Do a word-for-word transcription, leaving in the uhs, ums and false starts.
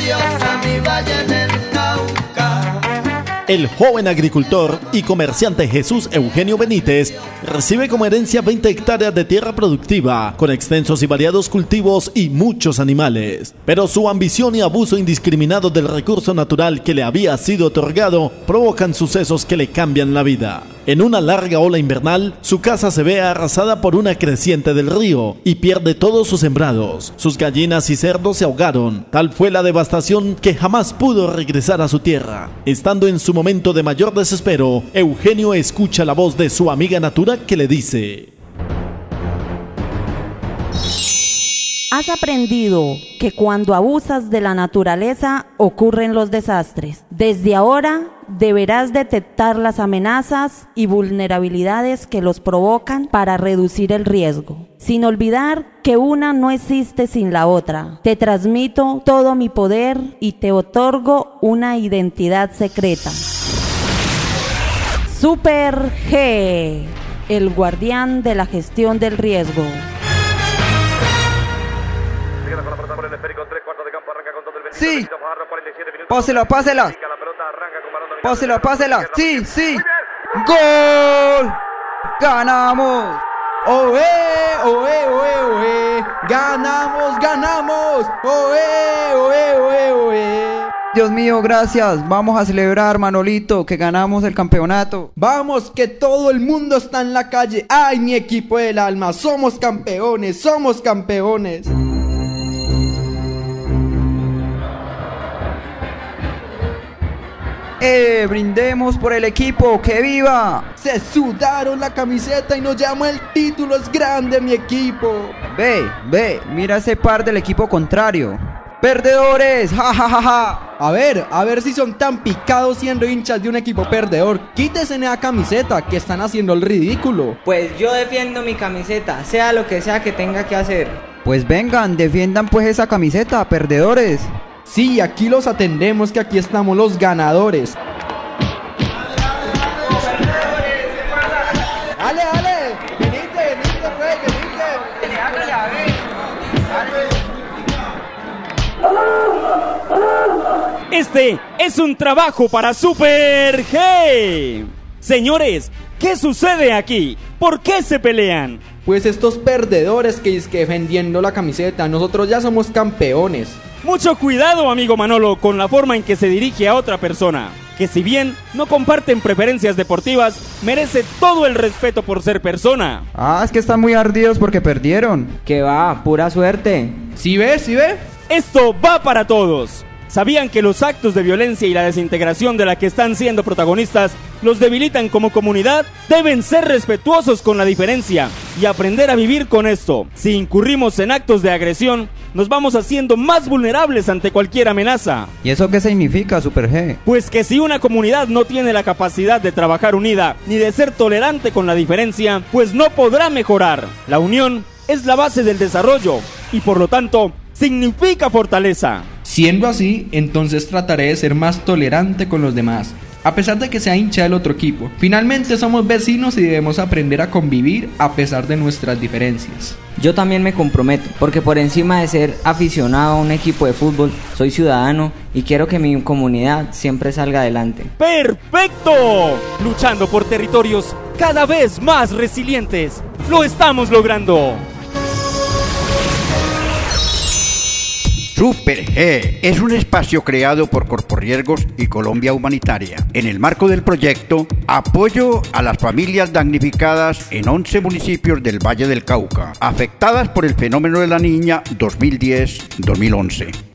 preciosa mi valle en el Cauca. El joven agricultor y comerciante Jesús Eugenio Benítez recibe como herencia veinte hectáreas de tierra productiva, con extensos y variados cultivos y muchos animales. Pero su ambición y abuso indiscriminado del recurso natural que le había sido otorgado provocan sucesos que le cambian la vida. En una larga ola invernal, su casa se ve arrasada por una creciente del río y pierde todos sus sembrados. Sus gallinas y cerdos se ahogaron. Tal fue la devastación que jamás pudo regresar a su tierra. Estando en su momento de mayor desespero, Eugenio escucha la voz de su amiga Natura que le dice: Has aprendido que cuando abusas de la naturaleza ocurren los desastres. Desde ahora deberás detectar las amenazas y vulnerabilidades que los provocan para reducir el riesgo, sin olvidar que una no existe sin la otra. Te transmito todo mi poder y te otorgo una identidad secreta. Super G, el guardián de la gestión del riesgo. Sí, pásela, pásela, pásela, pásela, sí, sí, gol, ganamos, oe, oe, oe, oe, ganamos, ganamos, oe, oe, oe, oe. Dios mío, gracias, vamos a celebrar, Manolito, que ganamos el campeonato. Vamos, que todo el mundo está en la calle. Ay, mi equipo del alma, somos campeones, somos campeones. ¡Eh! ¡Brindemos por el equipo! ¡Que viva! Se sudaron la camiseta y nos llama el título. ¡Es grande mi equipo! Ve, ve, mira ese par del equipo contrario. ¡Perdedores! ¡Ja, ja, ja, ja! A ver, a ver si son tan picados siendo hinchas de un equipo perdedor. Quítese esa camiseta, que están haciendo el ridículo. Pues yo defiendo mi camiseta, sea lo que sea que tenga que hacer. Pues vengan, defiendan pues esa camiseta, perdedores. Sí, aquí los atendemos, que aquí estamos los ganadores. ¡Ale, ale! ¡Venite, venite, güey, venite! ¡Hágale, a ver! Este es un trabajo para Super G. Señores, ¿qué sucede aquí? ¿Por qué se pelean? Pues estos perdedores que es que defendiendo la camiseta, nosotros ya somos campeones. Mucho cuidado, amigo Manolo, con la forma en que se dirige a otra persona, que si bien no comparten preferencias deportivas, merece todo el respeto por ser persona. Ah, es que están muy ardidos porque perdieron. Que va, pura suerte. ¿Sí ve? ¿Sí ve? Esto va para todos. ¿Sabían que los actos de violencia y la desintegración de la que están siendo protagonistas los debilitan como comunidad? Deben ser respetuosos con la diferencia y aprender a vivir con esto. Si incurrimos en actos de agresión, nos vamos haciendo más vulnerables ante cualquier amenaza. ¿Y eso qué significa, Super G? Pues que si una comunidad no tiene la capacidad de trabajar unida ni de ser tolerante con la diferencia, pues no podrá mejorar. La unión es la base del desarrollo y por lo tanto significa fortaleza. Siendo así, entonces trataré de ser más tolerante con los demás, a pesar de que sea hincha del otro equipo. Finalmente somos vecinos y debemos aprender a convivir a pesar de nuestras diferencias. Yo también me comprometo, porque por encima de ser aficionado a un equipo de fútbol, soy ciudadano y quiero que mi comunidad siempre salga adelante. ¡Perfecto! Luchando por territorios cada vez más resilientes. ¡Lo estamos logrando! Super G es un espacio creado por Corporriesgos y Colombia Humanitaria en el marco del proyecto Apoyo a las familias damnificadas en once municipios del Valle del Cauca, afectadas por el fenómeno de la Niña dos mil diez dos mil once.